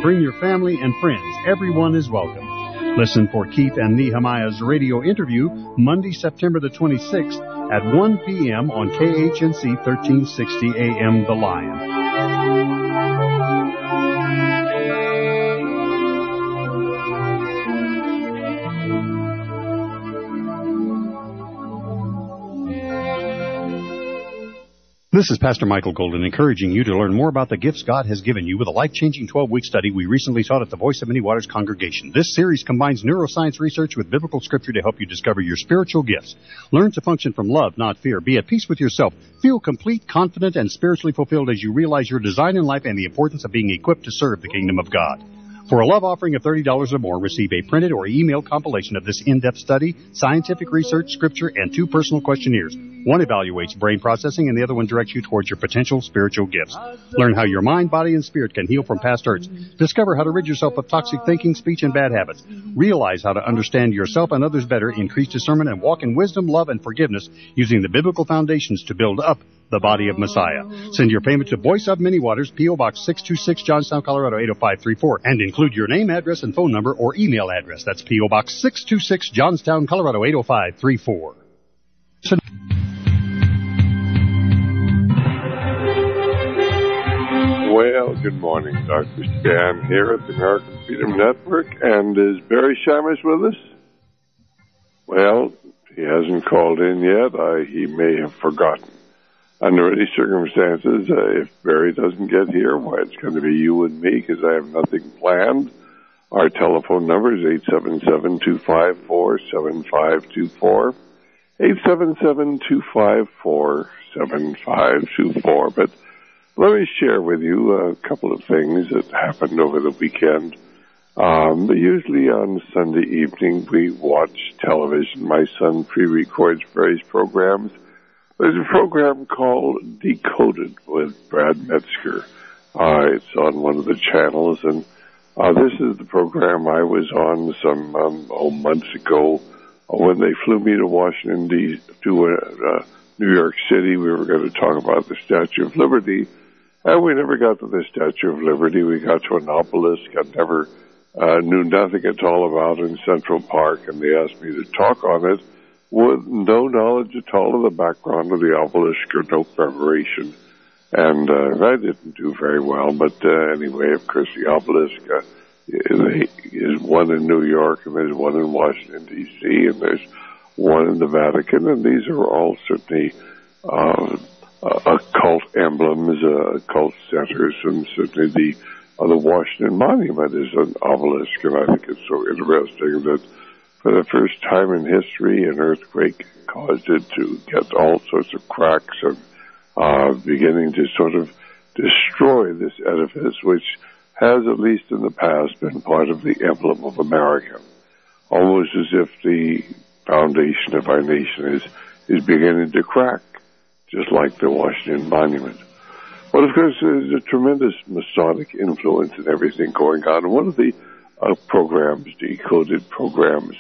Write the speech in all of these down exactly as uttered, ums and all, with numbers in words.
bring your family and friends. Everyone is welcome. Listen for Keith and Nehemiah's radio interview Monday, September the twenty-sixth at one p.m. on K H N C thirteen sixty A M The Lion. This is Pastor Michael Golden encouraging you to learn more about the gifts God has given you with a life-changing twelve-week study we recently taught at the Voice of Many Waters congregation. This series combines neuroscience research with biblical scripture to help you discover your spiritual gifts. Learn to function from love, not fear. Be at peace with yourself. Feel complete, confident, and spiritually fulfilled as you realize your design in life and the importance of being equipped to serve the kingdom of God. For a love offering of thirty dollars or more, receive a printed or email compilation of this in-depth study, scientific research, scripture, and two personal questionnaires. One evaluates brain processing and the other one directs you towards your potential spiritual gifts. Learn how your mind, body, and spirit can heal from past hurts. Discover how to rid yourself of toxic thinking, speech, and bad habits. Realize how to understand yourself and others better, increase discernment, and walk in wisdom, love, and forgiveness using the biblical foundations to build up the body of Messiah. Send your payment to Voice of Many Waters, P O. Box six two six, Johnstown, Colorado eight oh five three four, and include your name, address, and phone number or email address. That's P O. Box six two six, Johnstown, Colorado eight oh five three four. Well, good morning. Doctor Stan here at the American Freedom Network. And is Barry Shammers with us? Well, he hasn't called in yet. I, he may have forgotten. Under any circumstances, uh, if Barry doesn't get here, why, it's going to be you and me because I have nothing planned. Our telephone number is eight seven seven, two five four, seven five two four. eight seven seven, two five four, seven five two four. But let me share with you a couple of things that happened over the weekend. Um, usually on Sunday evening, we watch television. My son pre-records various programs. There's a program called Decoded with Brad Metzger. Uh, it's on one of the channels, and uh, this is the program I was on some um, oh, months ago uh, when they flew me to Washington, D C, to uh, New York City. We were going to talk about the Statue of Liberty. And we never got to the Statue of Liberty. We got to an obelisk I never uh, knew nothing at all about in Central Park, and they asked me to talk on it with no knowledge at all of the background of the obelisk or no preparation. And uh, I didn't do very well. But uh, anyway, of course, the obelisk uh, is one in New York, and there's one in Washington, D C, and there's one in the Vatican, and these are all certainly uh, Uh, occult emblems, uh, occult centers, and certainly the uh, the Washington Monument is an obelisk, and I think it's so interesting that for the first time in history, an earthquake caused it to get all sorts of cracks and uh, beginning to sort of destroy this edifice, which has, at least in the past, been part of the emblem of America, almost as if the foundation of our nation is is beginning to crack, just like the Washington Monument. Well, of course, there's a tremendous Masonic influence in everything going on. And one of the uh, programs, Decoded programs,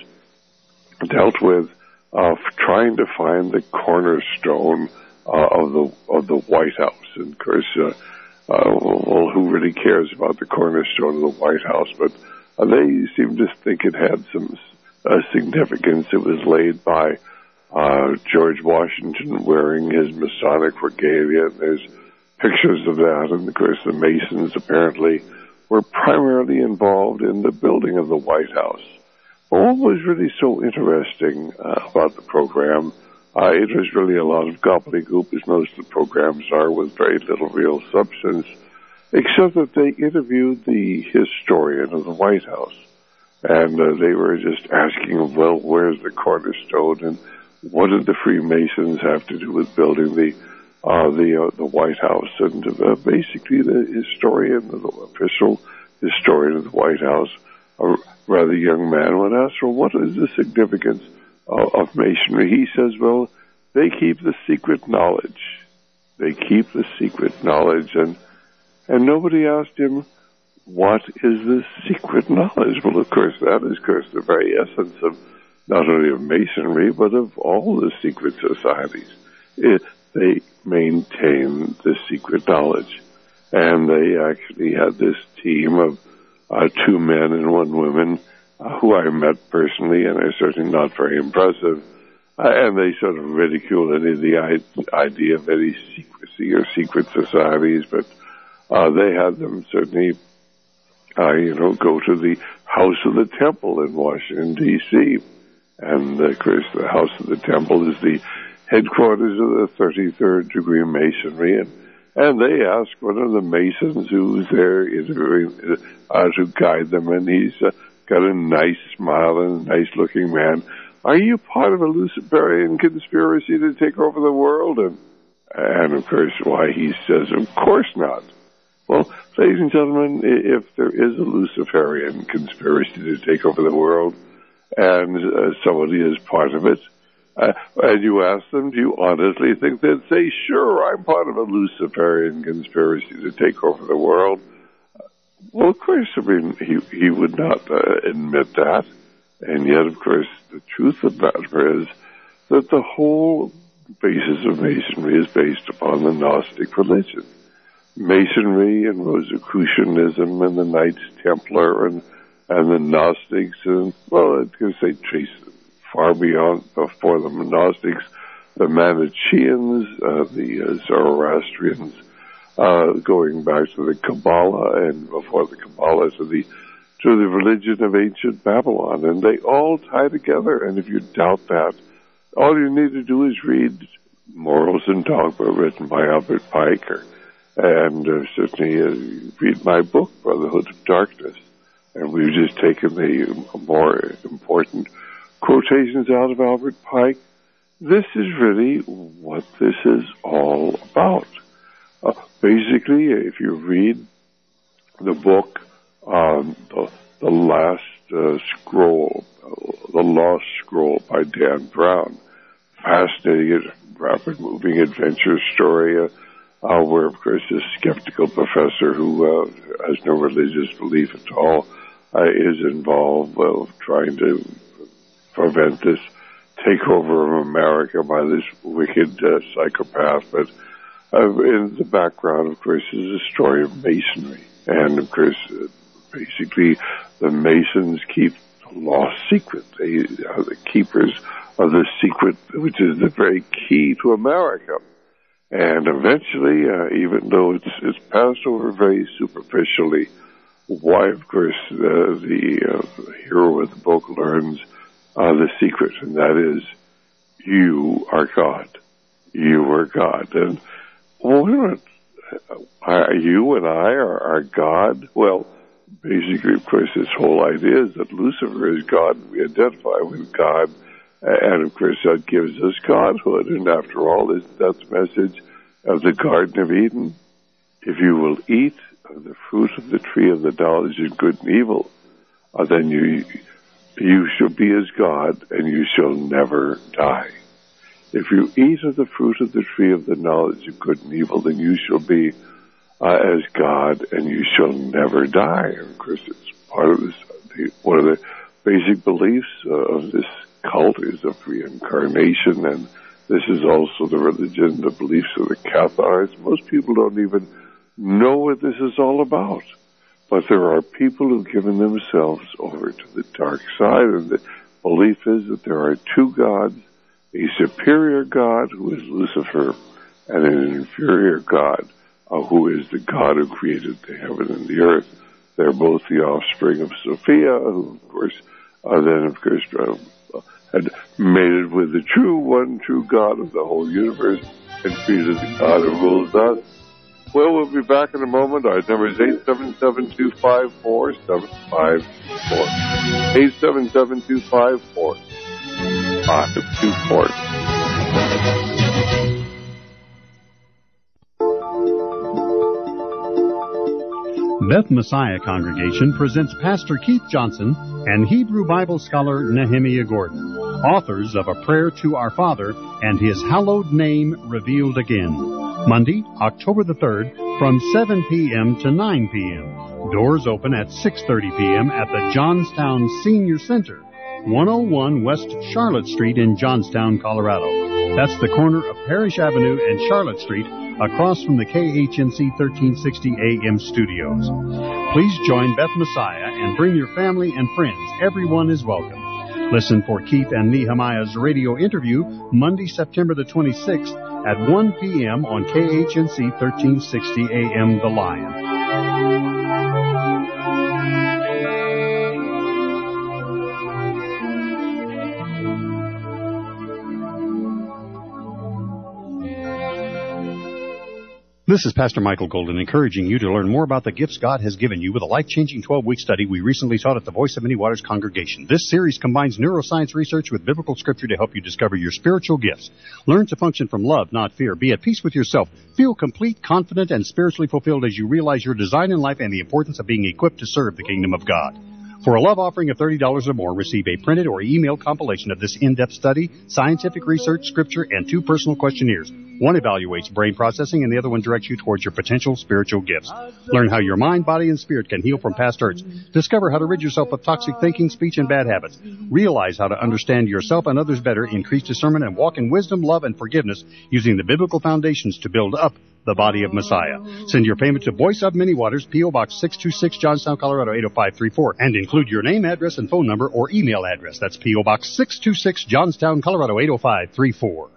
dealt with uh, trying to find the cornerstone uh, of the of the White House. And, of course, uh, uh, well, who really cares about the cornerstone of the White House? But uh, they seem to think it had some uh, significance. It was laid by Uh, George Washington wearing his Masonic regalia. There's pictures of that, and of course the Masons apparently were primarily involved in the building of the White House. But what was really so interesting uh, about the program, uh, it was really a lot of gobbledygook, as most of the programs are, with very little real substance, except that they interviewed the historian of the White House, and uh, they were just asking him, well, where's the cornerstone, and what did the Freemasons have to do with building the uh, the uh, the White House? And uh, basically, the historian, the official historian of the White House, a rather young man, would ask, well, what is the significance uh, of Masonry? He says, well, they keep the secret knowledge. They keep the secret knowledge, and and nobody asked him, what is the secret knowledge? Well, of course, that is, of course, the very essence of not only of Masonry, but of all the secret societies. It, they maintain the secret knowledge. And they actually had this team of uh, two men and one woman uh, who I met personally, and are certainly not very impressive. Uh, and they sort of ridicule any of the I- idea of any secrecy or secret societies, but uh, they had them certainly, uh, you know, go to the House of the Temple in Washington, D C And, of course, the House of the Temple is the headquarters of the thirty-third degree Masonry, and, and they asked one of the Masons who was there interviewing, uh, to guide them, and he's uh, got a nice smile and a nice-looking man. Are you part of a Luciferian conspiracy to take over the world? And, and of course, why, he says, of course not. Well, ladies and gentlemen, if there is a Luciferian conspiracy to take over the world, and uh, somebody is part of it, uh, and you ask them, do you honestly think they'd say, sure, I'm part of a Luciferian conspiracy to take over the world? Well, of course, I mean, he, he would not uh, admit that. And yet, of course, the truth of the matter is that the whole basis of Masonry is based upon the Gnostic religion. Masonry and Rosicrucianism and the Knights Templar and, and the Gnostics, and, well, I could say trace far beyond, before the Gnostics, the Manichaeans, uh, the uh, Zoroastrians, uh, going back to the Kabbalah, and before the Kabbalah to the to the religion of ancient Babylon, and they all tie together. And if you doubt that, all you need to do is read Morals and Dogma, written by Albert Pike, or, and uh, certainly uh, read my book, Brotherhood of Darkness. And we've just taken the more important quotations out of Albert Pike. This is really what this is all about. Uh, basically, if you read the book, Um, the, the last uh, scroll, uh, the Lost Scroll by Dan Brown, fascinating, rapid moving adventure story, uh, uh, where, of course, this skeptical professor who uh, has no religious belief at all uh, is involved with trying to prevent this takeover of America by this wicked uh, psychopath. But uh, in the background, of course, is a story of Masonry. And, of course, uh, basically, the Masons keep the lost secret. They are the keepers of the secret, which is the very key to America. And eventually, uh, even though it's, it's passed over very superficially, why, of course, uh, the uh, hero of the book learns uh, the secret, and that is, you are God. You are God. And, well, wait a minute. Are you and I are, are God? Well, basically, of course, this whole idea is that Lucifer is God. We identify with God, and of course, that gives us godhood. And after all, isn't that the message of the Garden of Eden? If you will eat of the fruit of the tree of the knowledge of good and evil, uh, then you you shall be as God, and you shall never die. If you eat of the fruit of the tree of the knowledge of good and evil, then you shall be uh, as God, and you shall never die. And of course, it's part of this. The, one of the basic beliefs uh, of this cult is of reincarnation, and this is also the religion, the beliefs of the Cathars. Most people don't even know what this is all about. But there are people who've given themselves over to the dark side, and the belief is that there are two gods, a superior God who is Lucifer, and an inferior God uh, who is the God who created the heaven and the earth. They're both the offspring of Sophia, who, of course, uh, then, of course, uh, had mated with the true one, true God of the whole universe, and created the God who rules us. Well, we'll be back in a moment. Our number is eight seven seven, two five four, seven five four. eight seven seven, two five four, five two four. Beth Messiah Congregation presents Pastor Keith Johnson and Hebrew Bible scholar Nehemiah Gordon, authors of A Prayer to Our Father and His Hallowed Name Revealed Again. Monday, October the third, from seven p.m. to nine p.m. Doors open at six thirty p.m. at the Johnstown Senior Center, one oh one West Charlotte Street in Johnstown, Colorado. That's the corner of Parrish Avenue and Charlotte Street, across from the K H N C thirteen sixty A M studios. Please join Beth Messiah and bring your family and friends. Everyone is welcome. Listen for Keith and Nehemiah's radio interview Monday, September the twenty-sixth at one p.m. on K H N C thirteen sixty A M The Lion. This is Pastor Michael Golden encouraging you to learn more about the gifts God has given you with a life-changing twelve-week study we recently taught at the Voice of Many Waters congregation. This series combines neuroscience research with biblical scripture to help you discover your spiritual gifts. Learn to function from love, not fear. Be at peace with yourself. Feel complete, confident, and spiritually fulfilled as you realize your design in life and the importance of being equipped to serve the kingdom of God. For a love offering of thirty dollars or more, receive a printed or emailed compilation of this in-depth study, scientific research, scripture, and two personal questionnaires. One evaluates brain processing and the other one directs you towards your potential spiritual gifts. Learn how your mind, body, and spirit can heal from past hurts. Discover how to rid yourself of toxic thinking, speech, and bad habits. Realize how to understand yourself and others better, increase discernment, and walk in wisdom, love, and forgiveness using the biblical foundations to build up the body of Messiah. Send your payment to Voice of Many Waters, P O. Box six two six, Johnstown, Colorado eight oh five three four, and include your name, address, and phone number or email address. That's P O. Box six two six, Johnstown, Colorado eight oh five three four.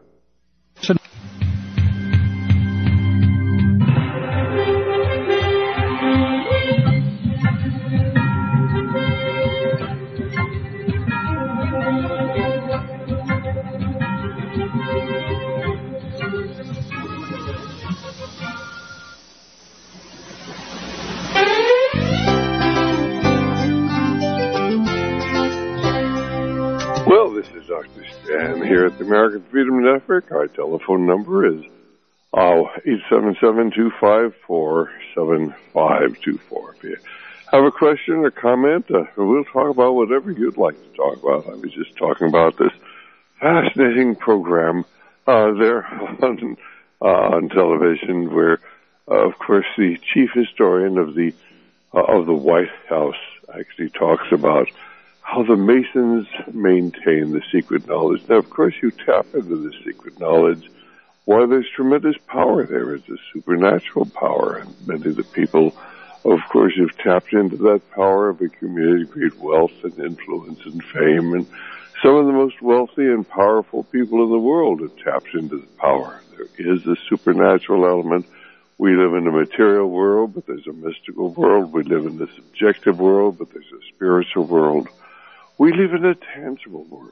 Well, this is Doctor Stan here at the American Freedom Network. Our telephone number is uh, eight seven seven, two five four, seven five two four. If you have a question or comment, uh, we'll talk about whatever you'd like to talk about. I was just talking about this fascinating program uh, there on, uh, on television where, uh, of course, the chief historian of the uh, of the White House actually talks about how the Masons maintain the secret knowledge. Now, of course, you tap into the secret knowledge. Why, there's tremendous power there. It's a supernatural power. And many of the people, of course, have tapped into that power, have accumulated great wealth and influence and fame. And some of the most wealthy and powerful people in the world have tapped into the power. There is a supernatural element. We live in a material world, but there's a mystical world. We live in the subjective world, but there's a spiritual world. We live in a tangible world,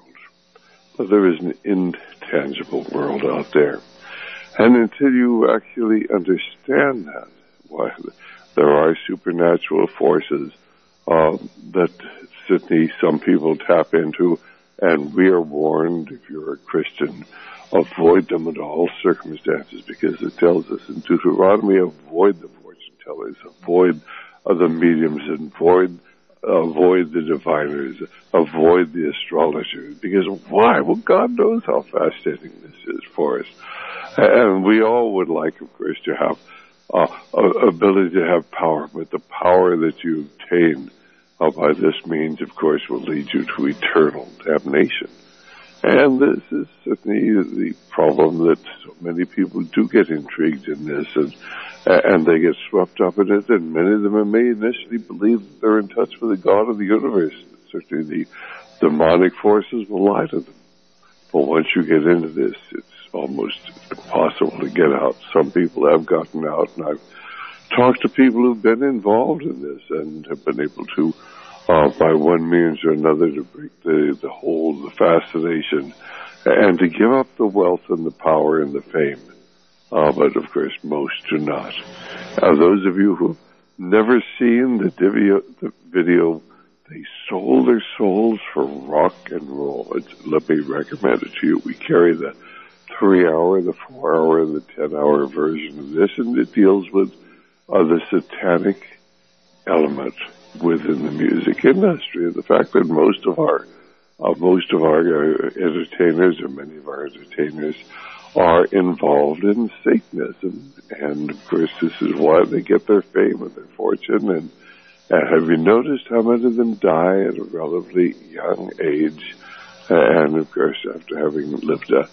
but there is an intangible world out there. And until you actually understand that, why there are supernatural forces uh, that certainly some people tap into, and we are warned, if you're a Christian, avoid them in all circumstances, because it tells us in Deuteronomy, avoid the fortune tellers, avoid uh, the mediums, and avoid Avoid the diviners, avoid the astrologers, because why? Well, God knows how fascinating this is for us. And we all would like, of course, to have uh, ability to have power, but the power that you obtain uh, by this means, of course, will lead you to eternal damnation. And this is certainly the problem that so many people do get intrigued in this, and and they get swept up in it, and many of them may initially believe that they're in touch with the God of the universe. Certainly the demonic forces will lie to them. But once you get into this, it's almost impossible to get out. Some people have gotten out, and I've talked to people who've been involved in this and have been able to, uh, by one means or another, to break the, the hold, the fascination, and to give up the wealth and the power and the fame. Uh, but, of course, most do not. Uh, those of you who have never seen the video, the video, they sold their souls for rock and roll. It's, let me recommend it to you. We carry the three-hour, the four-hour, and the ten-hour version of this, and it deals with uh, the satanic element within the music industry, and the fact that most of our uh, most of our uh, entertainers, or many of our entertainers, are involved in Satanism, and of course this is why they get their fame and their fortune. And uh, have you noticed how many of them die at a relatively young age? And of course, after having lived a,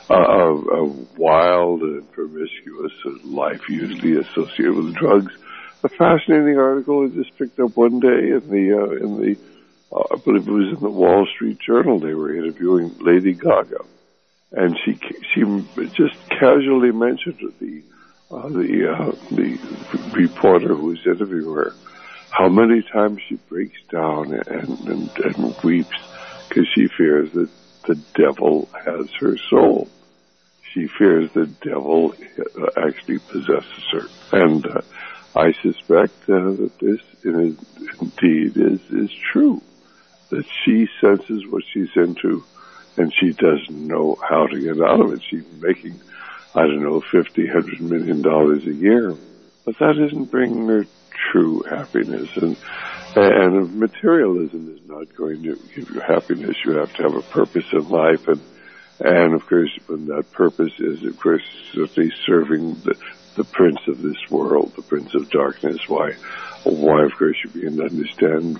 a, a wild and promiscuous life, usually associated with drugs, a fascinating article I just picked up one day in the, uh, in the, uh, I believe it was in the Wall Street Journal. They were interviewing Lady Gaga. And she, she just casually mentioned to the, uh, the, uh, the reporter who was interviewing her how many times she breaks down and, and, and weeps because she fears that the devil has her soul. She fears the devil actually possesses her. And uh, I suspect uh, that this in, indeed is, is true, that she senses what she's into and she doesn't know how to get out of it. She's making, I don't know, fifty, hundred million dollars a year, but that isn't bringing her true happiness. And, and if materialism is not going to give you happiness, you have to have a purpose in life. And, and of course, when that purpose is, of course, certainly serving the, the prince of this world, the prince of darkness, why, why, of course, you begin to understand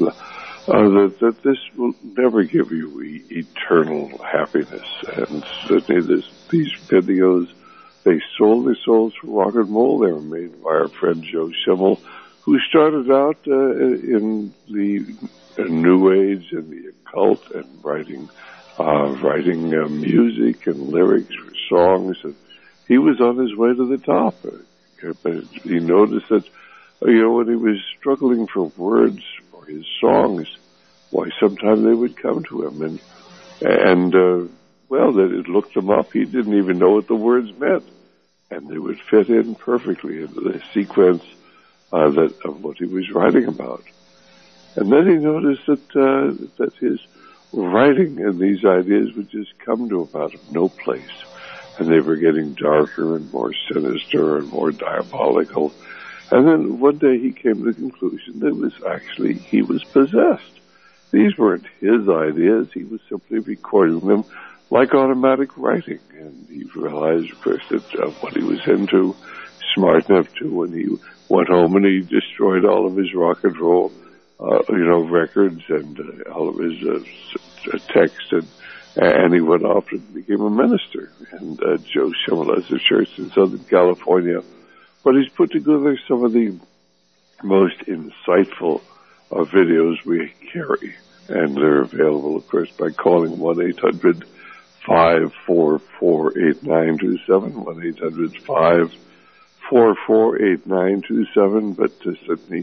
uh, that, that this will never give you e- eternal happiness. And certainly this, these videos, they sold their souls for rock and roll. They were made by our friend Joe Schimmel, who started out uh, in the uh, New Age and the occult and writing uh, writing uh, music and lyrics for songs. And he was on his way to the top. Uh, but he noticed that, uh, you know, when he was struggling for words for his songs, why, sometimes they would come to him. And, and uh, well, that it looked him up. He didn't even know what the words meant. And they would fit in perfectly into the sequence uh, that of what he was writing about. And then he noticed that uh, that his writing and these ideas would just come to him out of no place. And they were getting darker and more sinister and more diabolical. And then one day he came to the conclusion that it was actually, he was possessed. These weren't his ideas. He was simply recording them like automatic writing. And he realized, of course, that uh, what he was into, smart enough to, when he went home and he destroyed all of his rock and roll, uh, you know, records and uh, all of his uh, texts, and, and he went off and became a minister. And uh, Joe Schimmel has a church in Southern California. But he's put together some of the most insightful uh, videos we carry. And they're available, of course, by calling one eight hundred five four four eight nine two seven, one eight hundred five four four eight nine two seven. But uh, certainly,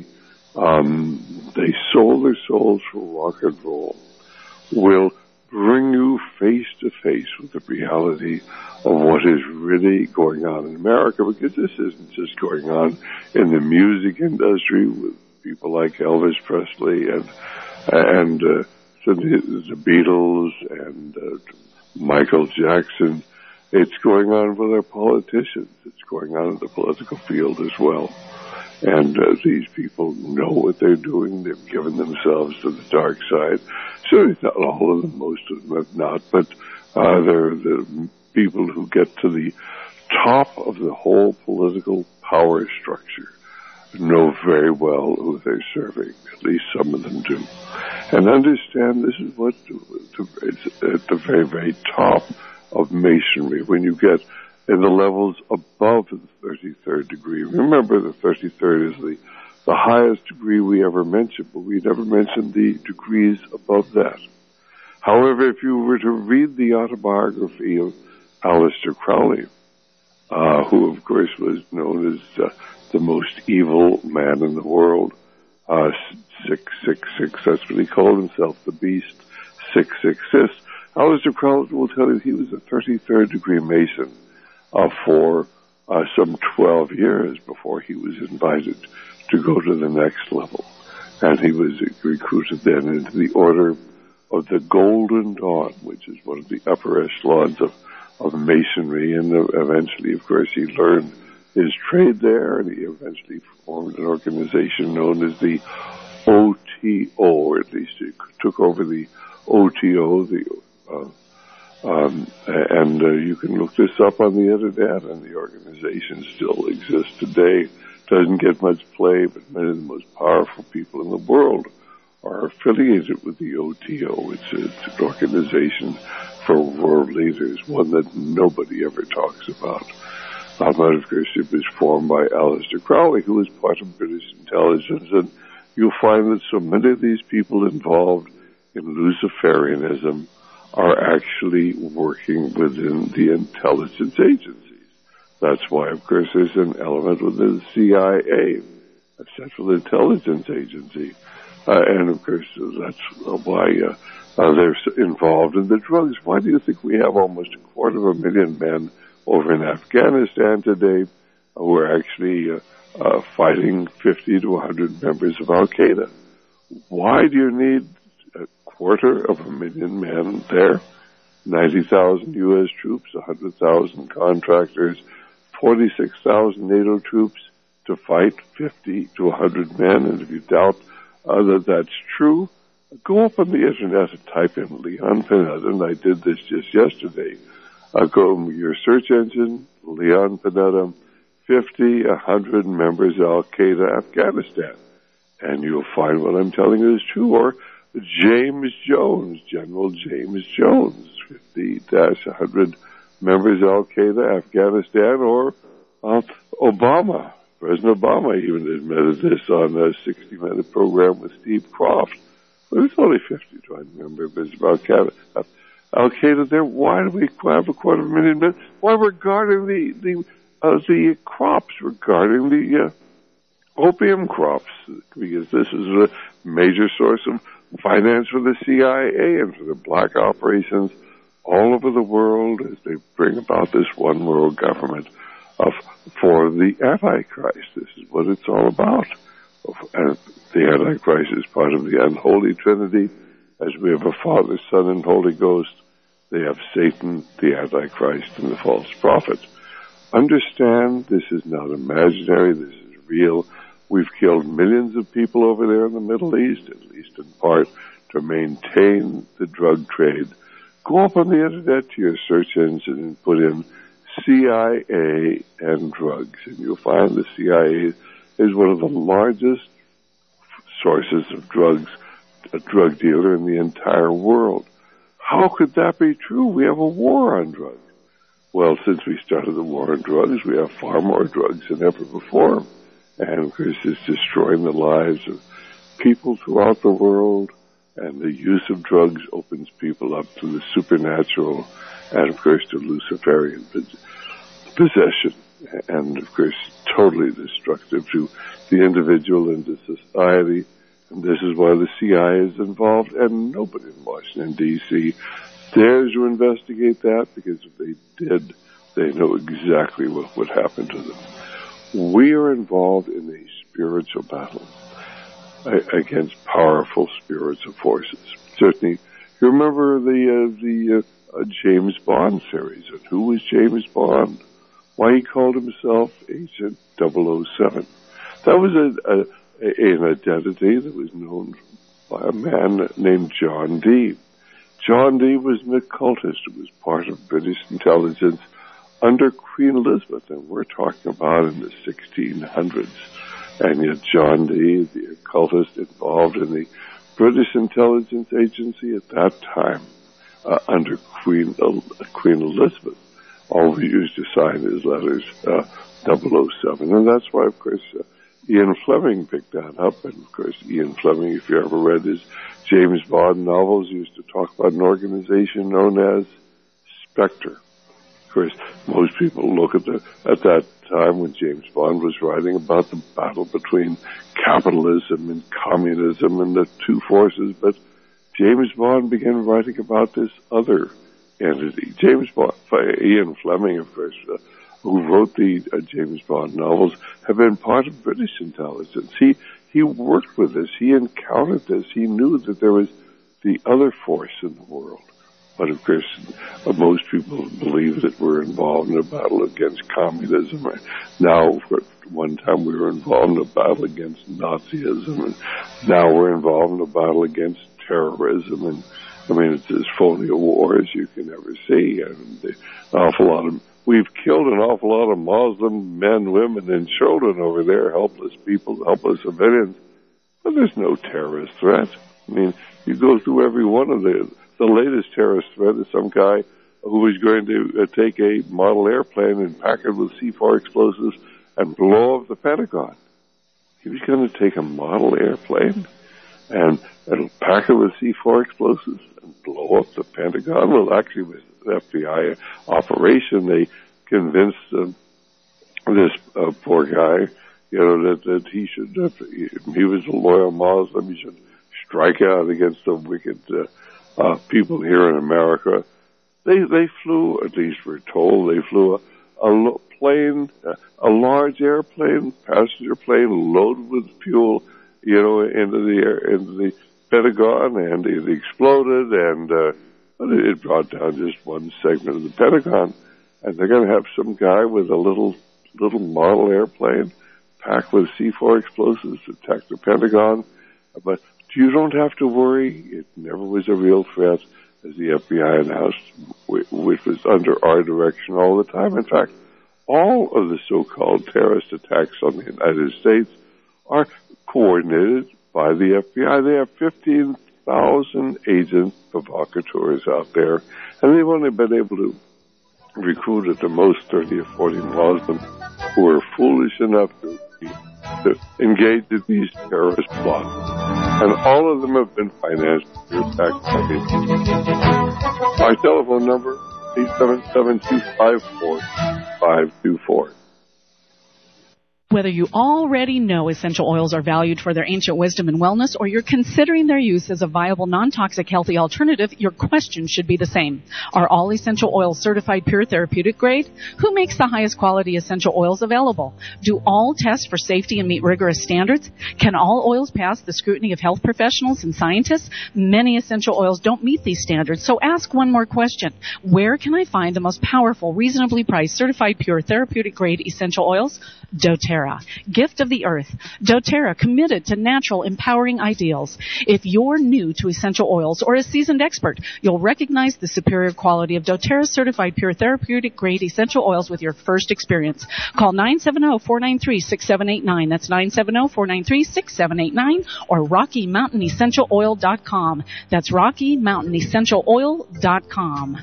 um, they sold their souls for rock and roll. Will bring you face to face with the reality of what is really going on in America, because this isn't just going on in the music industry with people like Elvis Presley and and uh, the Beatles and uh, Michael Jackson. It's going on with our politicians. It's going on in the political field as well. And uh, these people know what they're doing. They've given themselves to the dark side. Certainly not all of them, most of them have not, but uh, they're the people who get to the top of the whole political power structure know very well who they're serving. At least some of them do. And understand this is what it's at the very, very top of masonry. When you get in the levels above the thirty-third degree. Remember, the thirty-third is the, the highest degree we ever mentioned, but we never mentioned the degrees above that. However, if you were to read the autobiography of Aleister Crowley, uh, who, of course, was known as uh, the most evil man in the world, uh, six six six, that's what he called himself, the beast, six six six. Aleister Crowley will tell you he was a thirty-third degree Mason uh, for uh, some twelve years before he was invited to go to the next level. And he was recruited then into the Order of the Golden Dawn, which is one of the upper echelons of, of Masonry. And uh, eventually, of course, he learned his trade there, and he eventually formed an organization known as the O T O, or at least he took over the O T O, the uh, um, and uh, you can look this up on the internet, and the organization still exists today. Doesn't get much play, but many of the most powerful people in the world are affiliated with the O T O. It's, it's an organization for world leaders, one that nobody ever talks about. Ahmad, of course, it was formed by Aleister Crowley, who was part of British intelligence, and you'll find that so many of these people involved in Luciferianism are actually working within the intelligence agencies. That's why, of course, there's an element within the C I A, a Central Intelligence Agency. Uh, and, of course, that's why uh, uh, they're involved in the drugs. Why do you think we have almost a quarter of a million men over in Afghanistan today who are actually uh, uh, fighting fifty to one hundred members of Al-Qaeda? Why do you need a quarter of a million men there? ninety thousand U S troops, one hundred thousand contractors, forty-six thousand NATO troops to fight fifty to one hundred men. And if you doubt uh, that that's true, go up on the internet and type in Leon Panetta, and I did this just yesterday. Uh, go to your search engine, Leon Panetta, fifty, one hundred members of Al-Qaeda, Afghanistan. And you'll find what I'm telling you is true. Or James Jones, General James Jones, fifty to one hundred members of Al-Qaeda, Afghanistan. Or uh, Obama, President Obama even admitted this on a sixty minute program with Steve Croft. But it's only fifty to one hundred members of Al-Qaeda. Al-Qaeda there. Why do we have a quarter of a million men? Why we're guarding the the uh, the crops, we're guarding the uh, opium crops, because this is a major source of finance for the C I A and for the black operations all over the world as they bring about this one world government of for the Antichrist. This is what it's all about. And the Antichrist is part of the unholy Trinity. As we have a Father, Son, and Holy Ghost, they have Satan, the Antichrist, and the false prophet. Understand, this is not imaginary, this is real. We've killed millions of people over there in the Middle East, at least in part, to maintain the drug trade. Go up on the internet to your search engine and put in C I A and drugs, and you'll find the C I A is one of the largest sources of drugs, a drug dealer in the entire world. How could that be true? We have a war on drugs. Well, since we started the war on drugs, we have far more drugs than ever before. And, of course, it's destroying the lives of people throughout the world. And the use of drugs opens people up to the supernatural and, of course, to Luciferian possession. And, of course, totally destructive to the individual and to society. And this is why the C I A is involved, and nobody in Washington, D C dares to investigate that, because if they did, they know exactly what would happen to them. We are involved in a spiritual battle against powerful spiritual forces. Certainly, you remember the uh, the uh, uh, James Bond series, and who was James Bond? Why he called himself Agent double oh seven. That was a, a an identity that was known by a man named John Dee. John Dee was an occultist who was part of British intelligence under Queen Elizabeth, and we're talking about in the sixteen hundreds. And yet John Dee, the occultist involved in the British intelligence agency at that time, uh, under Queen uh, Queen Elizabeth, always used to sign his letters uh, double oh seven. And that's why, of course, uh, Ian Fleming picked that up. And, of course, Ian Fleming, if you ever read his James Bond novels, used to talk about an organization known as Spectre. Of course, most people look at the at that time when James Bond was writing about the battle between capitalism and communism and the two forces, but James Bond began writing about this other entity. James Bond, Ian Fleming, of course, uh, who wrote the uh, James Bond novels, have been part of British intelligence. He he worked with this. He encountered this. He knew that there was the other force in the world. But, of course, uh, most people believe that we're involved in a battle against communism. Now, for one time, we were involved in a battle against Nazism, and now we're involved in a battle against terrorism. And, I mean, it's as phony a war as you can ever see. And an awful lot of We've killed an awful lot of Muslim men, women, and children over there, helpless people, helpless civilians. But there's no terrorist threat. I mean, you go through every one of the, the latest terrorist threat is some guy who was going to uh, take a model airplane and pack it with C four explosives and blow up the Pentagon. He was going to take a model airplane and, and pack it with C four explosives and blow up the Pentagon. Well, actually, with the F B I operation, they convinced uh, this uh, poor guy, you know, that, that he should, uh, he was a loyal Muslim, he should strike out against the wicked uh, uh, people here in America. They they flew, at least we're told, they flew a, a plane, a large airplane, passenger plane loaded with fuel, you know, into the air, into the Pentagon, and it exploded, and uh, it brought down just one segment of the Pentagon. And they're going to have some guy with a little little model airplane packed with C four explosives to attack the Pentagon. But you don't have to worry. It never was a real threat, as the F B I announced, which was under our direction all the time. In fact, all of the so-called terrorist attacks on the United States are coordinated by the F B I. They have fifteen thousand agent provocateurs out there, and they've only been able to recruit at the most thirty or forty Muslims who are foolish enough to, to engage in these terrorist plots. And all of them have been financed through tax money. My telephone number, eight seven seven, two five four, five two four. Whether you already know essential oils are valued for their ancient wisdom and wellness, or you're considering their use as a viable, non-toxic, healthy alternative, your question should be the same. Are all essential oils certified pure therapeutic grade? Who makes the highest quality essential oils available? Do all test for safety and meet rigorous standards? Can all oils pass the scrutiny of health professionals and scientists? Many essential oils don't meet these standards, so ask one more question. Where can I find the most powerful, reasonably priced, certified pure therapeutic grade essential oils? doTERRA, gift of the earth. doTERRA, committed to natural, empowering ideals. If you're new to essential oils or a seasoned expert, you'll recognize the superior quality of doTERRA's certified pure therapeutic grade essential oils with your first experience. Call nine seven zero, four nine three, six seven eight nine. That's nine seven zero, four nine three, six seven eight nine, or Rocky Mountain Essential Oil dot com. That's Rocky Mountain Essential Oil dot com.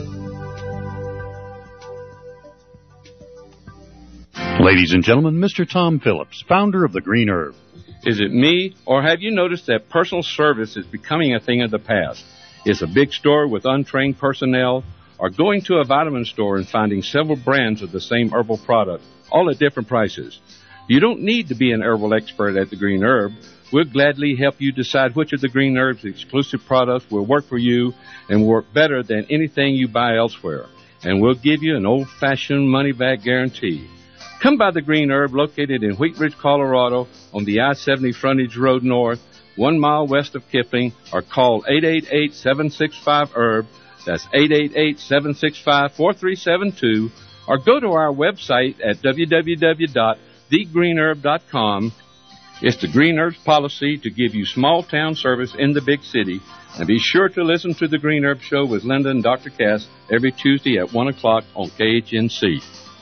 Ladies and gentlemen, Mister Tom Phillips, founder of The Green Herb. Is it me, or have you noticed that personal service is becoming a thing of the past? Is a big store with untrained personnel, or going to a vitamin store and finding several brands of the same herbal product, all at different prices? You don't need to be an herbal expert at The Green Herb. We'll gladly help you decide which of The Green Herb's exclusive products will work for you and work better than anything you buy elsewhere. And we'll give you an old-fashioned money-back guarantee. Come by The Green Herb, located in Wheat Ridge, Colorado, on the I seventy Frontage Road North, one mile west of Kipling, or call eight eight eight, seven six five, herb. That's eight eight eight, seven six five, four three seven two, or go to our website at w w w dot the green herb dot com. It's The Green Herb's policy to give you small-town service in the big city. And be sure to listen to The Green Herb Show with Linda and Doctor Cass every Tuesday at one o'clock on K H N C.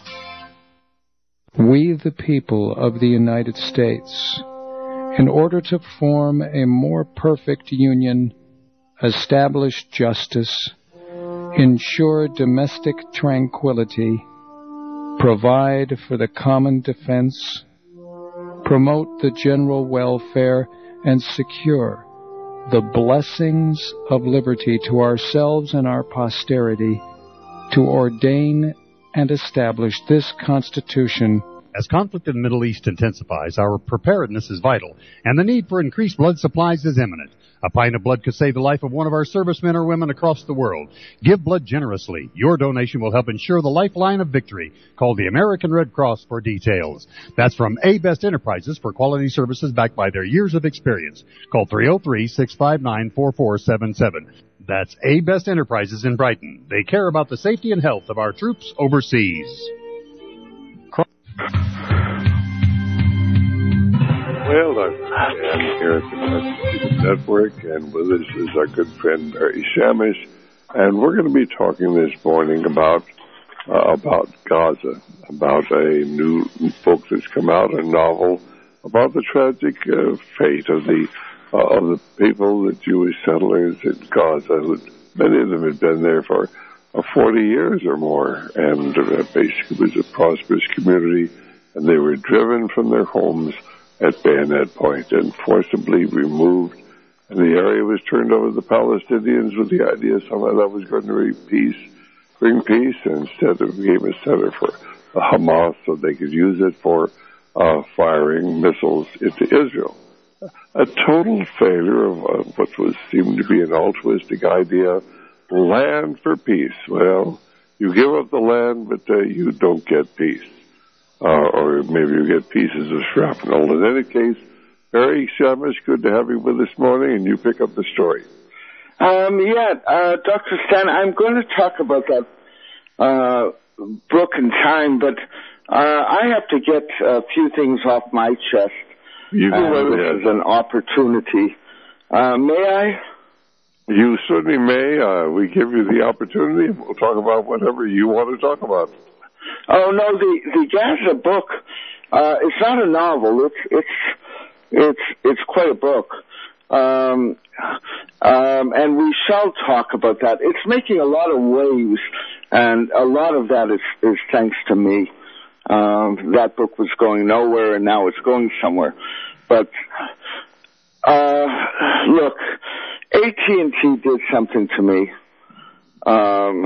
We, the people of the United States, in order to form a more perfect union, establish justice, ensure domestic tranquility, provide for the common defense, promote the general welfare, and secure the blessings of liberty to ourselves and our posterity, to ordain and establish this Constitution. As conflict in the Middle East intensifies, our preparedness is vital, and the need for increased blood supplies is imminent. A pint of blood could save the life of one of our servicemen or women across the world. Give blood generously. Your donation will help ensure the lifeline of victory. Call the American Red Cross for details. That's from A-Best Enterprises for quality services backed by their years of experience. Call three oh three, six five nine, four four seven seven. That's A-Best Enterprises in Brighton. They care about the safety and health of our troops overseas. Well, I'm here at the American Network, and with us is our good friend Barry Shamish, and we're going to be talking this morning about uh, about Gaza, about a new book that's come out, a novel about the tragic uh, fate of the uh, of the people, the Jewish settlers in Gaza, who many of them had been there for of forty years or more, and uh, basically it was a prosperous community, and they were driven from their homes at bayonet point and forcibly removed, and the area was turned over to the Palestinians with the idea somehow that was going to bring peace, bring peace, and instead it became a center for the Hamas so they could use it for uh, firing missiles into Israel. A total failure of uh, what was seemed to be an altruistic idea, land for peace. Well, you give up the land, but uh, you don't get peace. Uh, or maybe you get pieces of shrapnel. In any case, Barry Shamish, good to have you with us this morning, and you pick up the story. Um, yeah, uh, Doctor Stan, I'm going to talk about that uh, book in time, but uh, I have to get a few things off my chest. You go uh, right this ahead. is an opportunity. Uh, may I? You certainly may. Uh, we give you the opportunity, and we'll talk about whatever you want to talk about. Oh no, the the Gaza book. Uh, it's not a novel. It's it's it's it's quite a book, um, um, and we shall talk about that. It's making a lot of waves, and a lot of that is is thanks to me. Um, that book was going nowhere, and now it's going somewhere. But uh, look, A T and T did something to me. Um,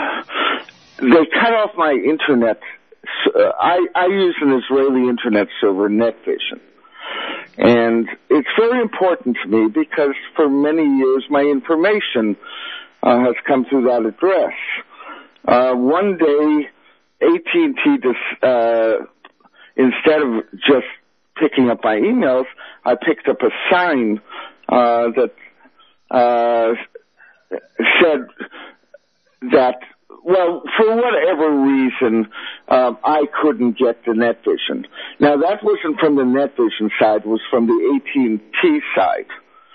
they cut off my internet. Uh, I, I use an Israeli internet server, NetVision. And it's very important to me because for many years my information uh, has come through that address. Uh, one day, A T and T, just, uh, instead of just picking up my emails, I picked up a sign uh, that uh, said that, well, for whatever reason, uh, I couldn't get the NetVision. Now, that wasn't from the NetVision side. It was from the A T and T side.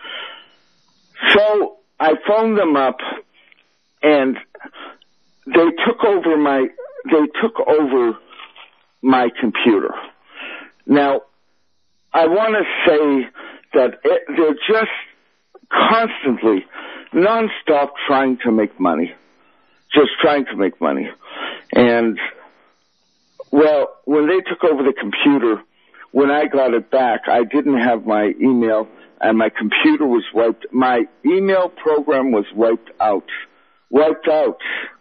So I phoned them up, and they took over my they took over my computer. Now, I want to say that it, they're just constantly, nonstop trying to make money. Just trying to make money. And, well, when they took over the computer, when I got it back, I didn't have my email, and my computer was wiped. My email program was wiped out. Wiped out.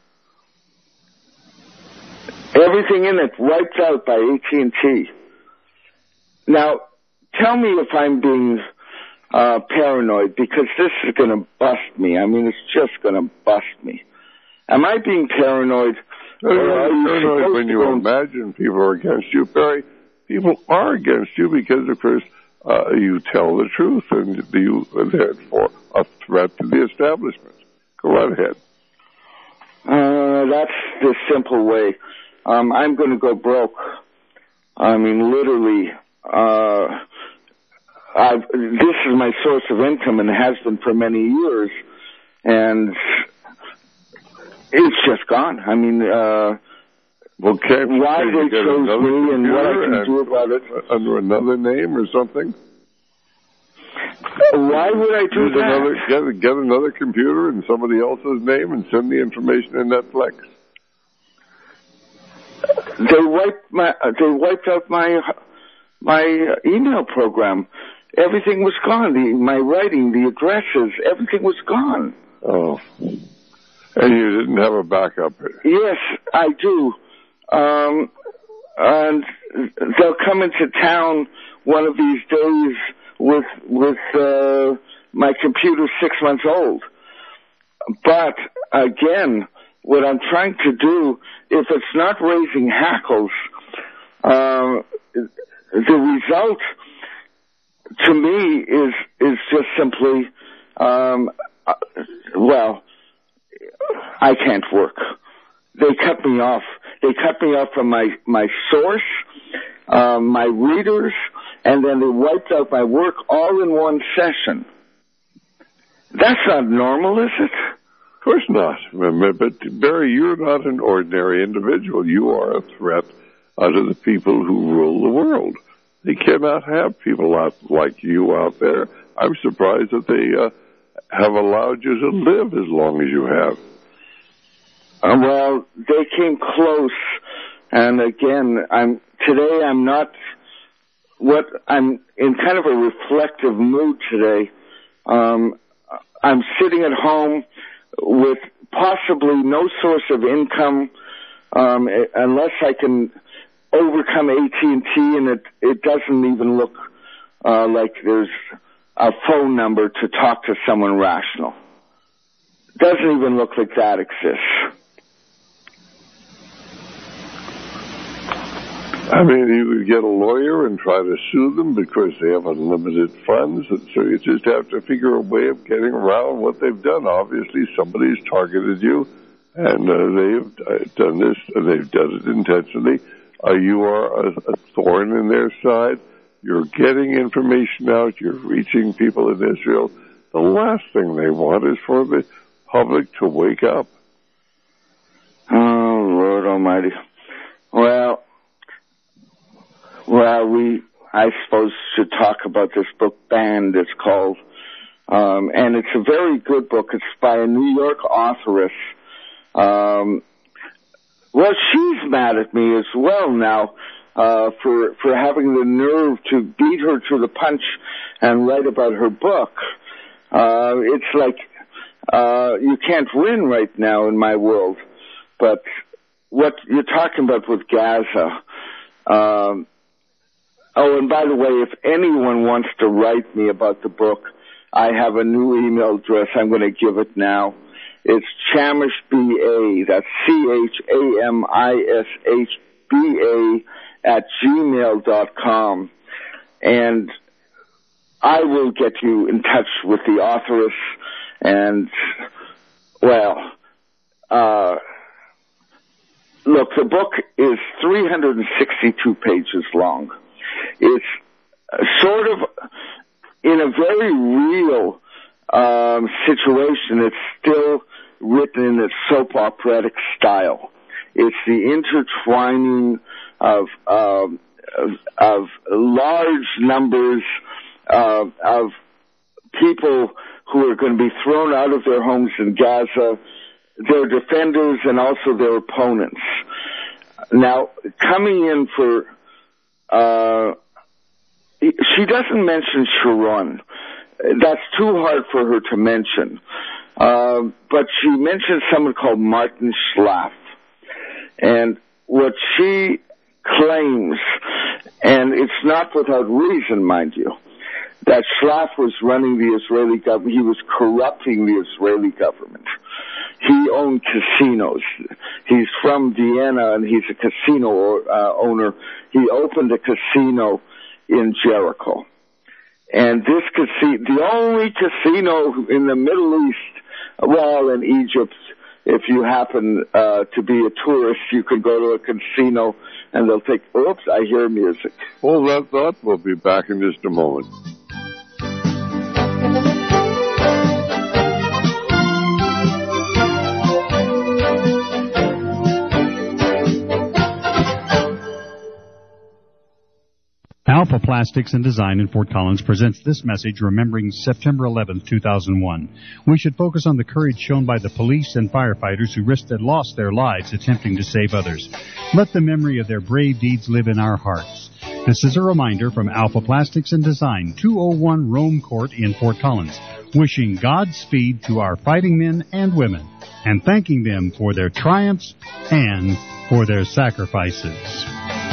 Everything in it wiped out by A T and T. Now, tell me if I'm being uh, paranoid, because this is going to bust me. I mean, it's just going to bust me. Am I being paranoid? No, you're not paranoid when you imagine people are against you, Barry. People are against you because, of course, uh, you tell the truth, and you are therefore a threat to the establishment. Go right ahead. Uh, that's the simple way. Um, I'm going to go broke. I mean, literally, uh, I've, this is my source of income and has been for many years, and it's just gone. I mean, uh, well, can't you why they chose me and what I can do about it. Under another name or something? Why would I do Use that? Another, get, get another computer in somebody else's name and send the information in Netflix. They wiped my. Uh, they wiped out my my uh, email program. Everything was gone. The, my writing, the addresses, everything was gone. Oh, and you didn't have a backup? Yes, I do. Um, and they'll come into town one of these days with with uh, my computer six months old. But again, what I'm trying to do, if it's not raising hackles, uh, the result to me is is just simply, um, uh, well, I can't work. They cut me off. They cut me off from my my source, um, my readers, and then they wiped out my work all in one session. That's not normal, is it? Of course not. But, Barry, you're not an ordinary individual. You are a threat uh, to the people who rule the world. They cannot have people out like you out there. I'm surprised that they uh, have allowed you to live as long as you have. Uh, well, they came close, and again, I'm today. I'm not. What I'm in kind of a reflective mood today. Um, I'm sitting at home with possibly no source of income, um, unless I can overcome A T and T, and it it doesn't even look uh, like there's a phone number to talk to someone rational. Doesn't even look like that exists. I mean, you could get a lawyer and try to sue them because they have unlimited funds, and so you just have to figure a way of getting around what they've done. Obviously, somebody's targeted you, and uh, they've done this, and they've done it intentionally. Uh, you are a, a thorn in their side. You're getting information out. You're reaching people in Israel. The last thing they want is for the public to wake up. Oh, Lord Almighty. Well, well, we, I suppose, should talk about this book, Banned, it's called. Um, and it's a very good book. It's by a New York authoress. Um, well, she's mad at me as well now, uh, for, for having the nerve to beat her to the punch and write about her book. Uh, it's like, uh, you can't win right now in my world. But what you're talking about with Gaza, um, oh, and by the way, if anyone wants to write me about the book, I have a new email address. I'm going to give it now. It's chamishba, that's C H A M I S H B A at gmail dot com. And I will get you in touch with the authoress. And, well, uh, look, the book is three hundred sixty-two pages long. It's sort of in a very real um, situation. It's still written in its soap operatic style. It's the intertwining of um, of, of large numbers uh, of people who are going to be thrown out of their homes in Gaza, their defenders and also their opponents. Now, coming in for, uh, she doesn't mention Sharon. That's too hard for her to mention. Uh, but she mentions someone called Martin Schlaff. And what she claims, and it's not without reason, mind you, that Schlaff was running the Israeli government. He was corrupting the Israeli government. He owned casinos. He's from Vienna, and he's a casino uh, owner. He opened a casino in Jericho. And this casino, the only casino in the Middle East, well, in Egypt, if you happen uh, to be a tourist, you could go to a casino and they'll think, oops, I hear music. Hold that thought. We'll be back in just a moment. Alpha Plastics and Design in Fort Collins presents this message remembering September eleventh, two thousand one. We should focus on the courage shown by the police and firefighters who risked and lost their lives attempting to save others. Let the memory of their brave deeds live in our hearts. This is a reminder from Alpha Plastics and Design, two oh one Rome Court in Fort Collins, wishing Godspeed to our fighting men and women, and thanking them for their triumphs and for their sacrifices.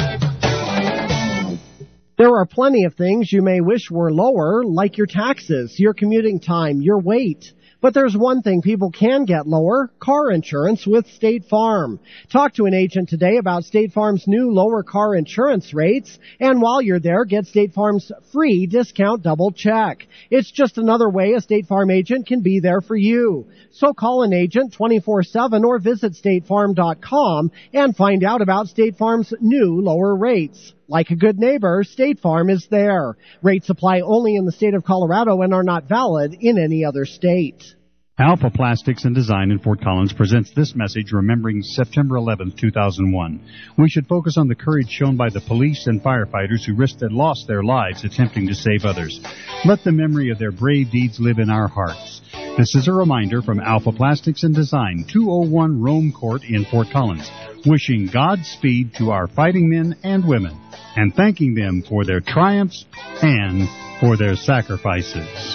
There are plenty of things you may wish were lower, like your taxes, your commuting time, your weight. But there's one thing people can get lower, car insurance with State Farm. Talk to an agent today about State Farm's new lower car insurance rates, and while you're there, get State Farm's free discount double check. It's just another way a State Farm agent can be there for you. So call an agent twenty-four seven or visit state farm dot com and find out about State Farm's new lower rates. Like a good neighbor, State Farm is there. Rates apply only in the state of Colorado and are not valid in any other state. Alpha Plastics and Design in Fort Collins presents this message remembering September eleventh, two thousand one. We should focus on the courage shown by the police and firefighters who risked and lost their lives attempting to save others. Let the memory of their brave deeds live in our hearts. This is a reminder from Alpha Plastics and Design, two oh one Rome Court in Fort Collins, wishing Godspeed to our fighting men and women, and thanking them for their triumphs and for their sacrifices.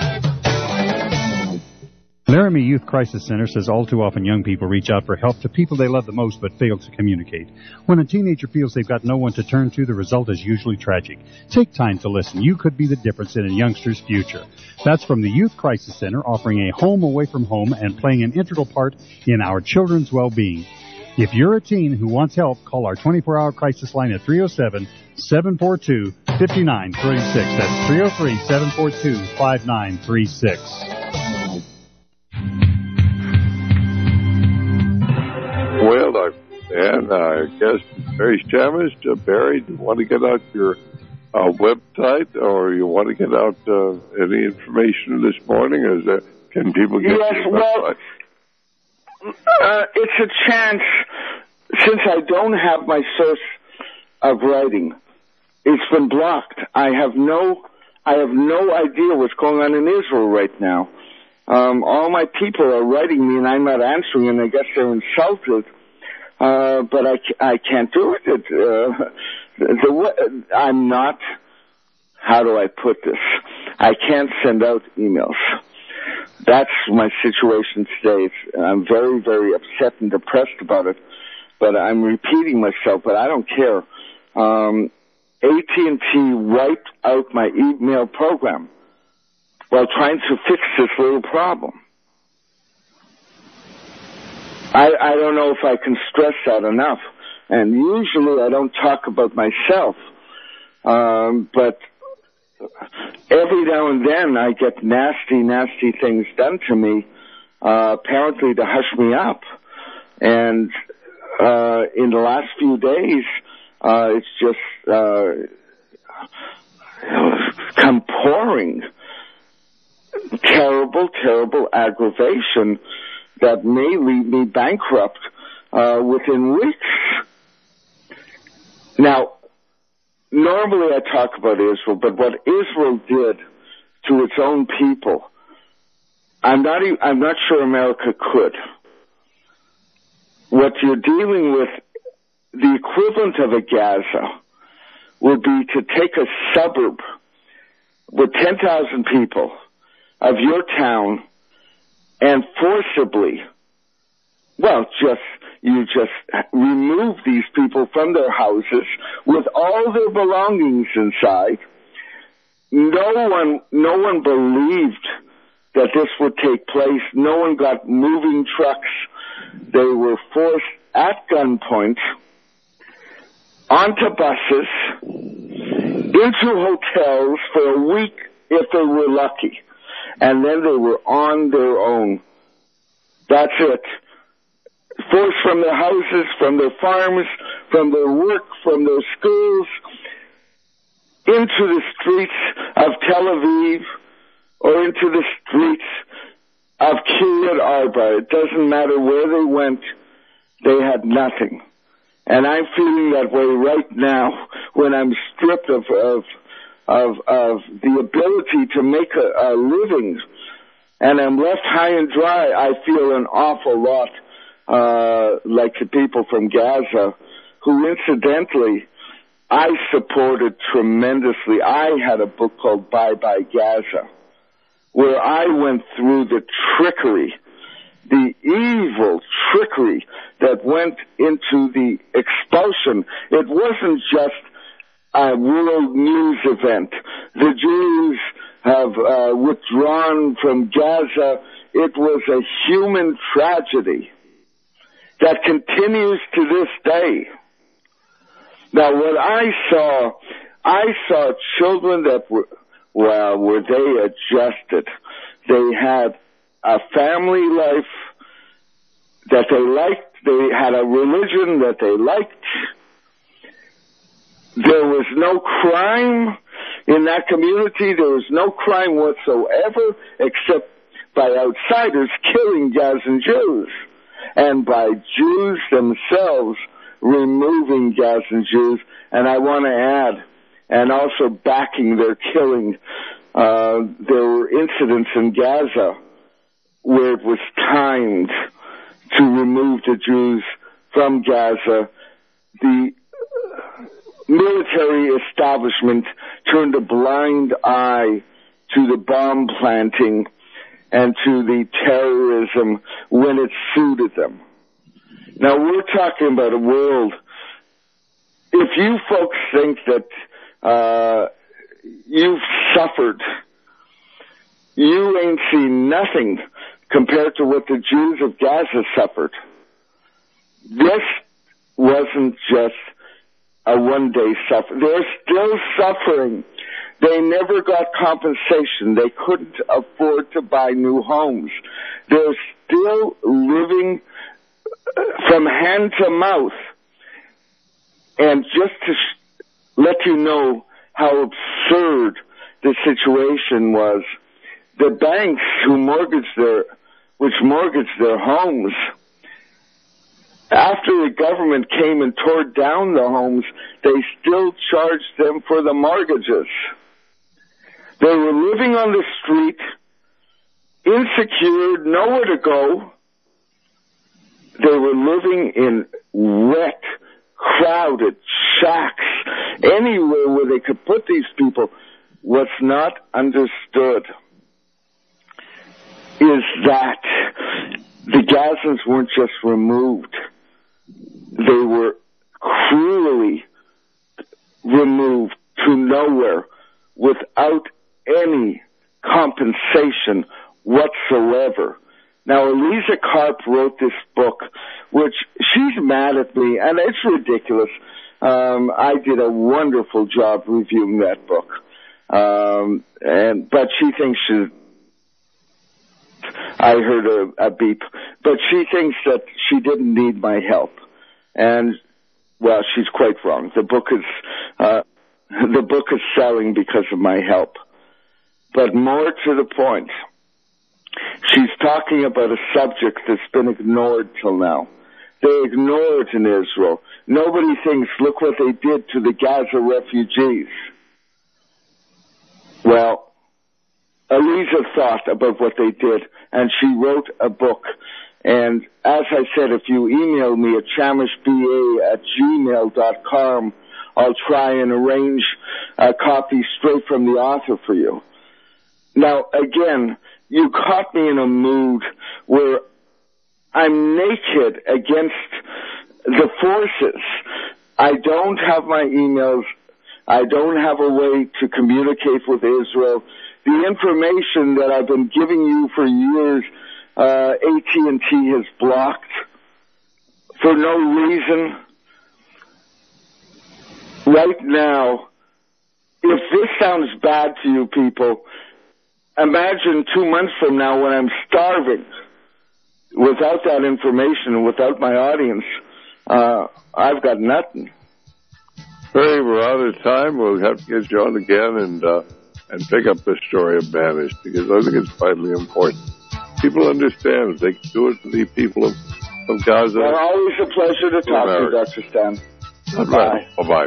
Laramie Youth Crisis Center says all too often young people reach out for help to people they love the most but fail to communicate. When a teenager feels they've got no one to turn to, the result is usually tragic. Take time to listen. You could be the difference in a youngster's future. That's from the Youth Crisis Center, offering a home away from home and playing an integral part in our children's well-being. If you're a teen who wants help, call our twenty-four hour crisis line at three oh seven, seven four two, five nine three six. That's three oh three, seven four two, five nine three six. Well, I, and I guess Barry Shamus, uh, Barry, do you want to get out your uh, website, or you want to get out uh, any information this morning? Is that, can people get yes, your well, website? Uh, it's a chance, since I don't have my source of writing, it's been blocked. I have no, I have no idea what's going on in Israel right now. Um, all my people are writing me, and I'm not answering, and I guess they're insulted. Uh, but I, I can't do it. it uh, the, I'm not. How do I put this? I can't send out emails. That's my situation today. It's, I'm very, very upset and depressed about it. But I'm repeating myself. But I don't care. Um, A T and T wiped out my email program while trying to fix this little problem. I, I don't know if I can stress that enough. And usually I don't talk about myself. Um, but every now and then I get nasty, nasty things done to me, uh, apparently to hush me up. And uh, in the last few days, uh, it's just uh, come pouring. Terrible, terrible aggravation that may leave me bankrupt uh, within weeks. Now, normally I talk about Israel, but what Israel did to its own people, I'm not even, I'm not sure America could. What you're dealing with, the equivalent of a Gaza, would be to take a suburb with ten thousand people of your town and forcibly, well, just, you just remove these people from their houses with all their belongings inside. No one, no one believed that this would take place. No one got moving trucks. They were forced at gunpoint onto buses, into hotels for a week if they were lucky. And then they were on their own. That's it. Forced from their houses, from their farms, from their work, from their schools, into the streets of Tel Aviv or into the streets of Kiryat Arba. It doesn't matter where they went, they had nothing. And I'm feeling that way right now when I'm stripped of, of Of, of the ability to make a, a living, and I'm left high and dry. I feel an awful lot uh, like the people from Gaza, who incidentally I supported tremendously. I had a book called Bye Bye Gaza, where I went through the trickery, the evil trickery that went into the expulsion. It wasn't just a world news event. The Jews have uh, withdrawn from Gaza. It was a human tragedy that continues to this day. Now, what I saw, I saw children that were, well, were they adjusted? They had a family life that they liked. They had a religion that they liked. There was no crime in that community. There was no crime whatsoever except by outsiders killing Gazan Jews and by Jews themselves removing Gazan Jews. And I want to add, and also backing their killing, uh, there were incidents in Gaza where it was timed to remove the Jews from Gaza, the military establishment turned a blind eye to the bomb planting and to the terrorism when it suited them. Now, we're talking about a world. If you folks think that uh, you've suffered, you ain't seen nothing compared to what the Jews of Gaza suffered. This wasn't just a one-day suffering. They're still suffering. They never got compensation. They couldn't afford to buy new homes. They're still living from hand to mouth. And just to sh- let you know how absurd the situation was, the banks who mortgaged their, which mortgaged their homes, after the government came and tore down the homes, they still charged them for the mortgages. They were living on the street, insecure, nowhere to go. They were living in wet, crowded shacks, anywhere where they could put these people. What's not understood is that the Gazans weren't just removed. They were cruelly removed to nowhere without any compensation whatsoever. Now, Elisa Karp wrote this book, which she's mad at me, and it's ridiculous. Um, I did a wonderful job reviewing that book. Um, and, but she thinks she, I heard a, a beep, but she thinks that she didn't need my help. And, well, she's quite wrong. The book is, uh, the book is selling because of my help. But more to the point, she's talking about a subject that's been ignored till now. They ignore it in Israel. Nobody thinks, look what they did to the Gaza refugees. Well, Elisa thought about what they did, and she wrote a book. And as I said, if you email me at chamishba at gmail dot com, I'll try and arrange a copy straight from the author for you. Now, again, you caught me in a mood where I'm naked against the forces. I don't have my emails. I don't have a way to communicate with Israel. The information that I've been giving you for years, uh, A T and T has blocked for no reason. Right now, if this sounds bad to you people, imagine two months from now when I'm starving without that information and without my audience. Uh, I've got nothing. Hey, we're out of time. We'll have to get you on again and uh, and pick up the story of Banished, because I think it's vitally important. People understand if they can do it to the people of, of Gaza. Well, always a pleasure to talk to you, Doctor Stan. Bye-bye. Bye-bye.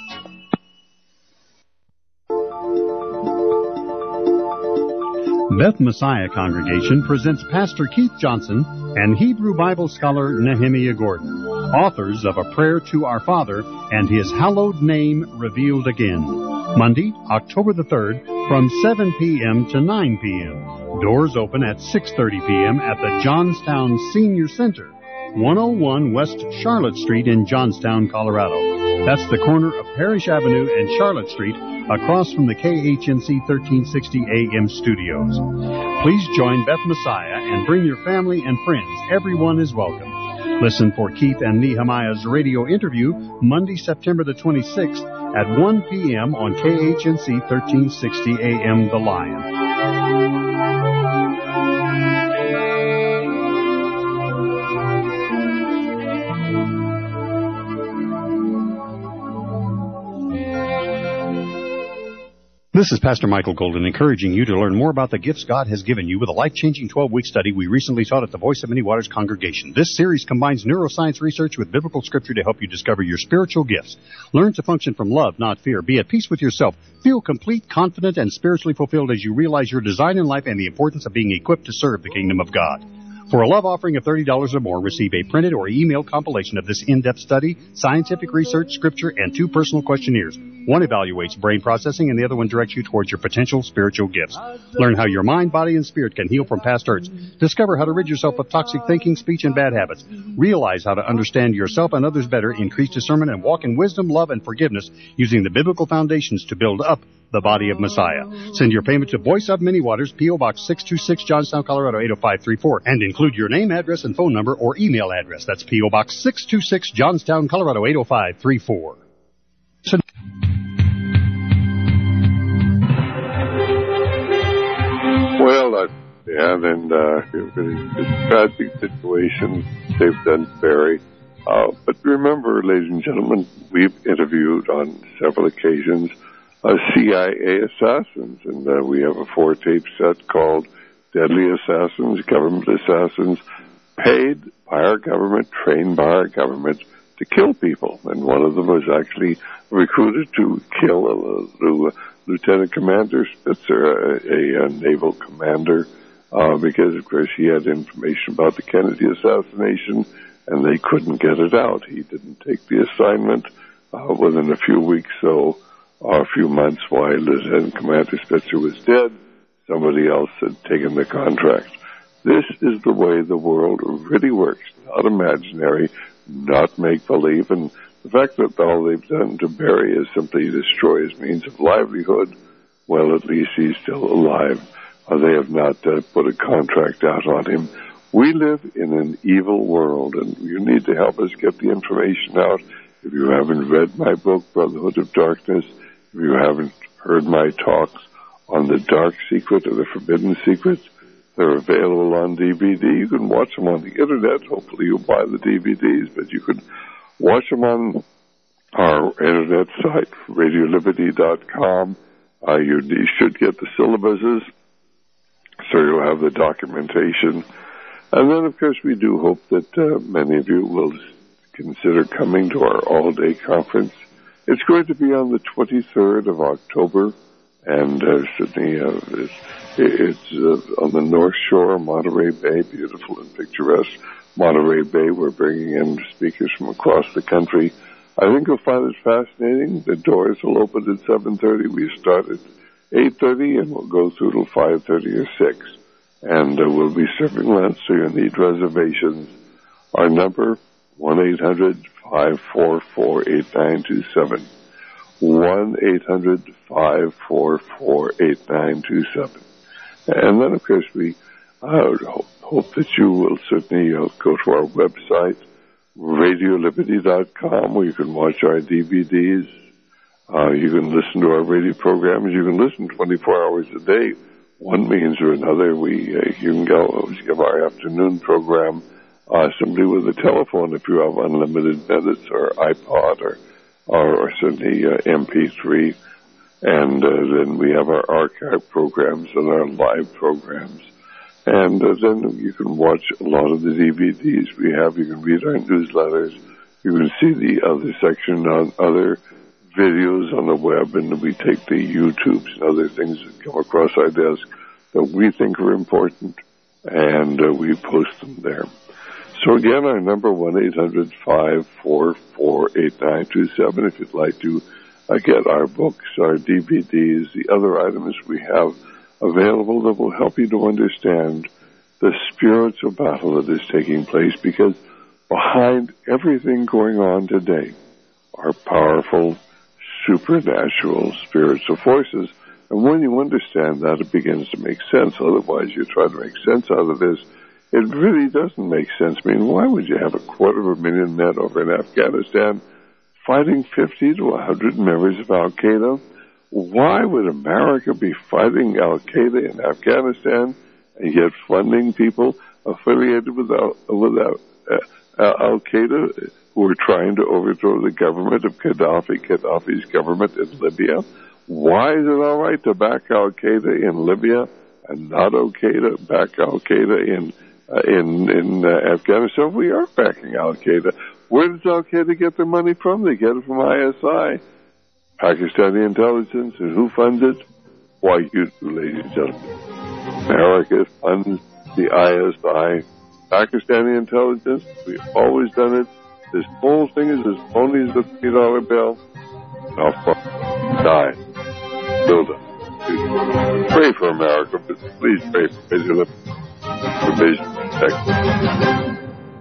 Beth Messiah Congregation presents Pastor Keith Johnson and Hebrew Bible scholar Nehemiah Gordon, authors of A Prayer to Our Father and His Hallowed Name Revealed Again. Monday, October the third, from seven p.m. to nine p.m. Doors open at six thirty p.m. at the Johnstown Senior Center, one oh one West Charlotte Street in Johnstown, Colorado. That's the corner of Parrish Avenue and Charlotte Street, across from the K H N C thirteen sixty A M studios. Please join Beth Messiah and bring your family and friends. Everyone is welcome. Listen for Keith and Nehemiah's radio interview Monday, September the twenty-sixth at one p.m. on K H N C thirteen sixty A M The Lion. This is Pastor Michael Golden encouraging you to learn more about the gifts God has given you with a life-changing twelve-week study we recently taught at the Voice of Many Waters congregation. This series combines neuroscience research with biblical scripture to help you discover your spiritual gifts. Learn to function from love, not fear. Be at peace with yourself. Feel complete, confident, and spiritually fulfilled as you realize your design in life and the importance of being equipped to serve the kingdom of God. For a love offering of thirty dollars or more, receive a printed or emailed compilation of this in-depth study, scientific research, scripture, and two personal questionnaires. One evaluates brain processing and the other one directs you towards your potential spiritual gifts. Learn how your mind, body, and spirit can heal from past hurts. Discover how to rid yourself of toxic thinking, speech, and bad habits. Realize how to understand yourself and others better, increase discernment, and walk in wisdom, love, and forgiveness using the biblical foundations to build up the body of Messiah. Send your payment to Voice of Many Waters, P O. Box six two six, Johnstown, Colorado eight oh five three four, and include your name, address, and phone number or email address. That's P O. Box six two six, Johnstown, Colorado eight oh five three four. So Well, uh, yeah, and uh, it was a tragic situation, Dave Dunsbury. Uh, but remember, ladies and gentlemen, we've interviewed on several occasions uh, C I A assassins, and uh, we have a four-tape set called Deadly Assassins, Government Assassins, paid by our government, trained by our government to kill people. And one of them was actually recruited to kill a, a Lieutenant Commander Spitzer, a, a, a naval commander, uh, because, of course, he had information about the Kennedy assassination, and they couldn't get it out. He didn't take the assignment uh, within a few weeks, so uh, a few months while Lieutenant Commander Spitzer was dead, somebody else had taken the contract. This is the way the world really works, not imaginary, not make-believe, and the fact that all they've done to Barry is simply destroy his means of livelihood, well, at least he's still alive. Uh, they have not uh, put a contract out on him. We live in an evil world, and you need to help us get the information out. If you haven't read my book, Brotherhood of Darkness, if you haven't heard my talks on the dark secret or the forbidden secrets, they're available on D V D. You can watch them on the internet. Hopefully you'll buy the D V Ds, but you can watch them on our internet site, radio liberty dot com. Uh, you, you should get the syllabuses, so you'll have the documentation. And then, of course, we do hope that uh, many of you will consider coming to our all-day conference. It's going to be on the twenty-third of October, and uh, certainly uh, it's, it's uh, on the North Shore, Monterey Bay, beautiful and picturesque Monterey Bay. We're bringing in speakers from across the country. I think you'll find it fascinating. The doors will open at seven thirty. We start at eight thirty, and we'll go through till five thirty or six. And uh, we'll be serving lunch, so you'll need reservations. Our number, one eight hundred, five four four, eight nine two seven. one eight hundred, five four four, eight nine two seven. And then, of course, we uh, hope, hope that you will certainly uh, go to our website, radio liberty dot com, where you can watch our D V Ds. Uh, you can listen to our radio programs. You can listen twenty-four hours a day. One means or another, we uh, you can go we give our afternoon program uh, simply with a telephone if you have unlimited minutes or iPod or or, or certainly uh, M P three, and uh, then we have our archive programs and our live programs, and uh, then you can watch a lot of the D V Ds we have. You can read our newsletters. You can see the other section on other videos on the web, and we take the YouTubes and other things that come across our desk that we think are important, and uh, we post them there. So again, our number, one eight hundred, five four four, eight nine two seven, if you'd like to uh, get our books, our D V Ds, the other items we have available that will help you to understand the spiritual battle that is taking place, because behind everything going on today are powerful supernatural spiritual forces. And when you understand that, it begins to make sense. Otherwise, you try to make sense out of this. It really doesn't make sense. I mean, why would you have a quarter of a million men over in Afghanistan fighting fifty to one hundred members of Al-Qaeda? Why would America be fighting Al-Qaeda in Afghanistan and yet funding people affiliated with, Al- with Al- uh, Al-Qaeda who are trying to overthrow the government of Gaddafi, Gaddafi's government in Libya? Why is it all right to back Al-Qaeda in Libya and not okay to back Al-Qaeda in uh, in in uh, Afghanistan? We are backing Al-Qaeda. Where does Al-Qaeda get their money from? They get it from I S I, Pakistani intelligence, and who funds it? Why, you do, ladies and gentlemen. America funds the I S I, Pakistani intelligence. We've always done it. This whole thing is as phony as the three dollar bill. Now, fuck, die. Build up. Pray for America, but please pray for President Provision Protection.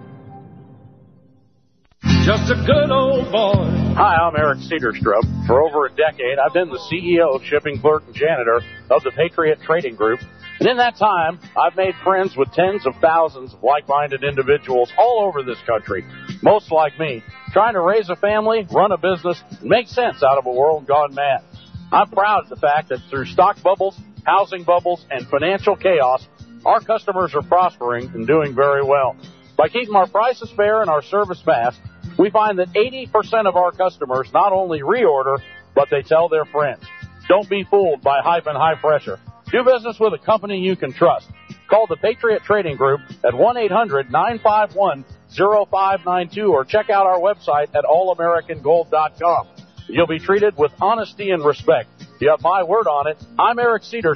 Just a good old boy. Hi, I'm Eric Cedarstrup. For over a decade, I've been the C E O, shipping clerk, and janitor of the Patriot Trading Group. And in that time, I've made friends with tens of thousands of like-minded individuals all over this country, most like me, trying to raise a family, run a business, and make sense out of a world gone mad. I'm proud of the fact that through stock bubbles, housing bubbles, and financial chaos, our customers are prospering and doing very well. By keeping our prices fair and our service fast, we find that eighty percent of our customers not only reorder, but they tell their friends. Don't be fooled by hype and high pressure. Do business with a company you can trust. Call the Patriot Trading Group at one eight hundred nine five one oh five nine two or check out our website at all american gold dot com. You'll be treated with honesty and respect. You have my word on it. I'm Eric Cedar.